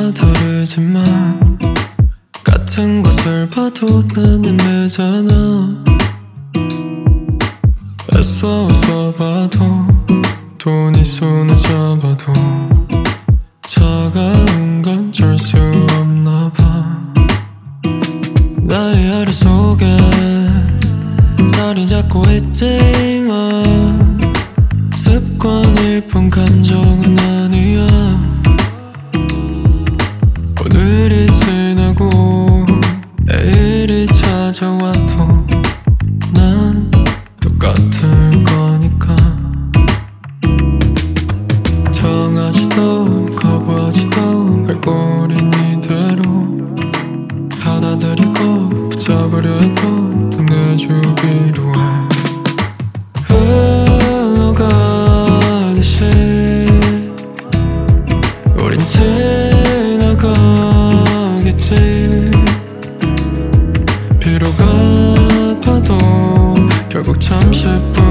다 다르지만 같은 것을 봐도 난 애매잖아. 애써 웃어봐도 돈이 손을 잡아도 차가운 건 줄 수 없나 봐. 나의 하루 속에 자리 잡고 있지만 습관일 뿐 감정은 아니야. 오늘이 지나고 내일이 찾아와도 난 똑같을 거니까. 정하지도 거부하지도 말꼬린 이대로 받아들이고 붙잡으려 해도 보내주기로 해. 흘러가듯이 우린 지나가겠지. 비록 아파도 결국 잠시뿐